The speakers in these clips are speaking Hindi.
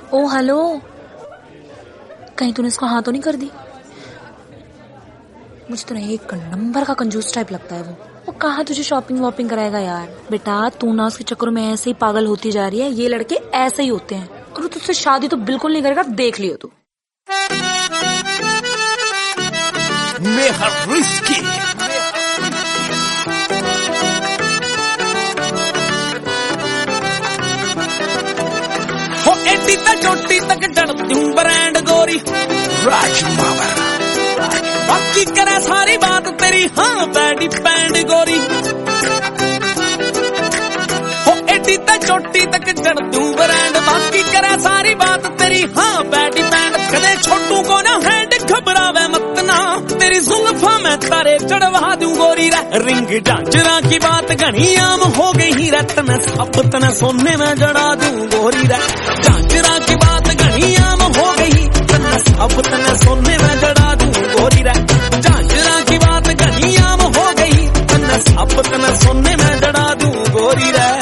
ओ हेलो, कहीं तूने इसको हाँ तो नहीं कर दी? मुझे तो एक नंबर का कंजूस टाइप लगता है वो कहाँ तुझे शॉपिंग वॉपिंग कराएगा यार। बेटा तू ना उसके चक्कर में ऐसे ही पागल होती जा रही है। ये लड़के ऐसे ही होते हैं और तुझसे शादी तो बिल्कुल नहीं करेगा, देख लियो तू। रिस्की हो एडी तक चोटी तक चढ़ती हूँ ब्रांड गोरी राजमावर, बाकी करे सारी बात तेरी हाँ बैडी बैंड गोरी। हो एडी तक चोटी तक चढ़ती हूँ ब्रांड, बाकी करे सारी बात तेरी हाँ बैडी बैंड। कदे छोटू को ना हैंड घबरावे मत ना, तेरी जुल्फा में तारे चढ़वा दूं गोरी रे। रिंग झांझरा की बात घनी आम हो गई ही रत में, सब तना सोने में जड़ा दूं गोरी रे। झांझरा की बात घनी आम हो गई तना, सब तना सोने में जड़ा दूं गोरी रे। झांझरा की बात घनी आम हो गई तना, सब तना सोने में जड़ा दूं गोरी रे।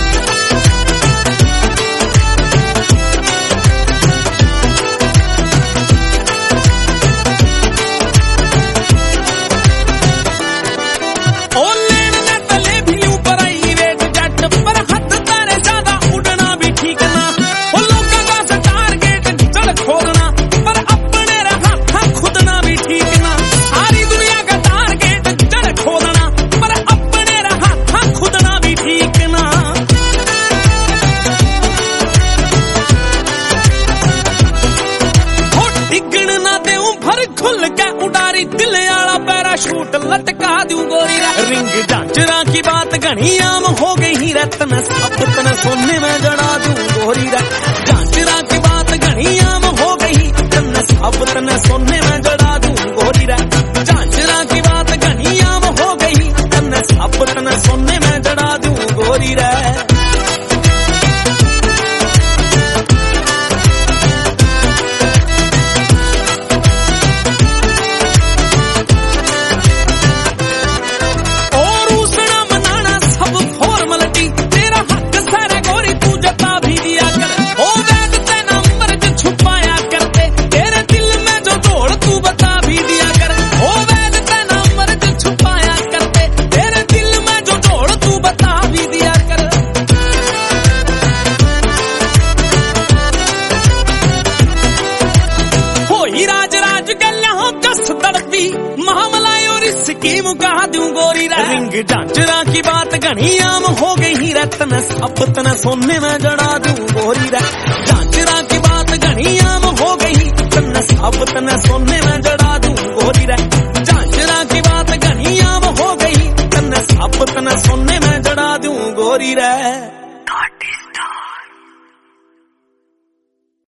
खुल के उडारी दिल आला पैराशूट लटका दूं गोरी रे। रिंग झांझरा की बात घनी आम हो गई ही रत में, सब तना सोने में जड़ा दूं गोरी रे। झांझरा की बात घनी आम हो गई तना, सब तना सोने में जड़ा दूं गोरी रे। झांझरा की बात घनी आम हो गई तना, सब तना सोने में जड़ा दूं गोरी रे। स्कीम कहा दूं गोरी रे। रिंग झांझरा की बात घनी आम हो गई ही रत में, सब तना सोने में जड़ा दूं गोरी रे। झांझरा की बात घनी आम हो गई तना, सब तना सोने में जड़ा दूं गोरी रे। झांझरा की बात घनी आम हो गई तना, सब तना सोने में जड़ा दूं गोरी रे।